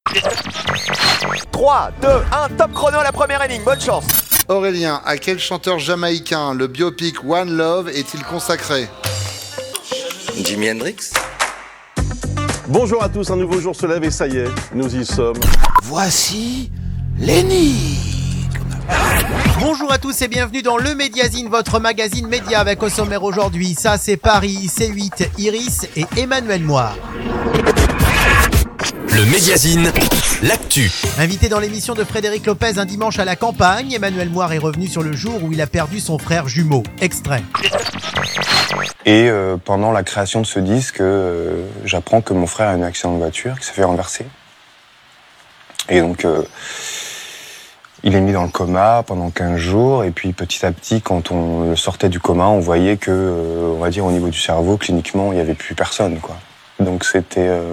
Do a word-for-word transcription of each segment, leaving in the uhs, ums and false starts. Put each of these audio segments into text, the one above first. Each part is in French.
trois, deux, un, top chrono à la première énigme, bonne chance. Aurélien, à quel chanteur jamaïcain le biopic One Love est-il consacré? Jimi Hendrix. Bonjour à tous, un nouveau jour se lève et ça y est, nous y sommes. Voici l'énigme. Bonjour à tous et bienvenue dans le Médiazine, votre magazine média avec au sommaire aujourd'hui, ça c'est Paris, C huit, Iris et Emmanuel Moir. Le Médiazine, l'actu. Invité dans l'émission de Frédéric Lopez un dimanche à la campagne, Emmanuel Moir est revenu sur le jour où il a perdu son frère jumeau. Extrait. Et euh, pendant la création de ce disque, euh, j'apprends que mon frère a eu un accident de voiture, qu'il s'est fait renverser. Et donc, euh, il est mis dans le coma pendant quinze jours. Et puis, petit à petit, quand on le sortait du coma, on voyait que, euh, on va dire, au niveau du cerveau, cliniquement, il n'y avait plus personne, quoi. Donc, c'était euh,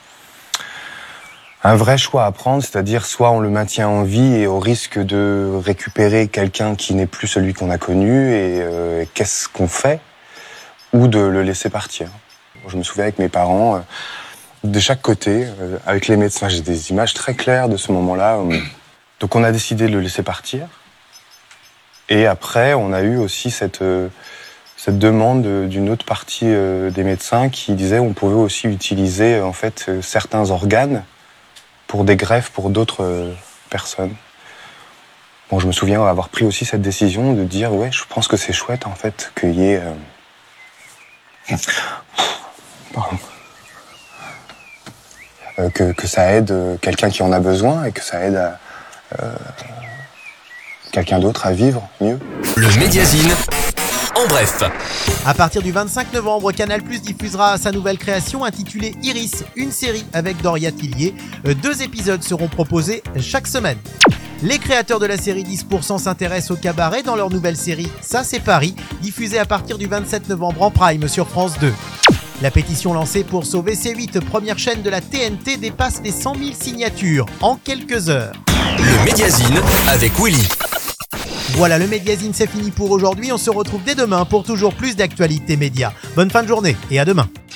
un vrai choix à prendre, c'est-à-dire soit on le maintient en vie et au risque de récupérer quelqu'un qui n'est plus celui qu'on a connu, et euh, qu'est-ce qu'on fait ? Ou de le laisser partir. Je me souviens avec mes parents, euh, de chaque côté, euh, avec les médecins, j'ai des images très claires de ce moment-là. Donc on a décidé de le laisser partir. Et après, on a eu aussi cette, euh, cette demande d'une autre partie euh, des médecins qui disait qu'on pouvait aussi utiliser en fait, euh, certains organes pour des greffes pour d'autres euh, personnes. Bon, je me souviens avoir pris aussi cette décision de dire, ouais, je pense que c'est chouette en fait qu'il y ait... Euh, Pardon. Euh, que, que ça aide euh, quelqu'un qui en a besoin et que ça aide à, euh, quelqu'un d'autre à vivre mieux. Le Médiazine, en bref. À partir du vingt-cinq novembre, Canal+ diffusera sa nouvelle création intitulée Iris, une série avec Doria Tillier. Deux épisodes seront proposés chaque semaine. Les créateurs de la série dix pour cent s'intéressent au cabaret dans leur nouvelle série Ça c'est Paris, diffusée à partir du vingt-sept novembre en prime sur France deux. La pétition lancée pour sauver C huit, première chaîne de la T N T, dépasse les cent mille signatures en quelques heures. Le Médiazine avec Willy. Voilà, le Médiazine, c'est fini pour aujourd'hui. On se retrouve dès demain pour toujours plus d'actualités médias. Bonne fin de journée et à demain.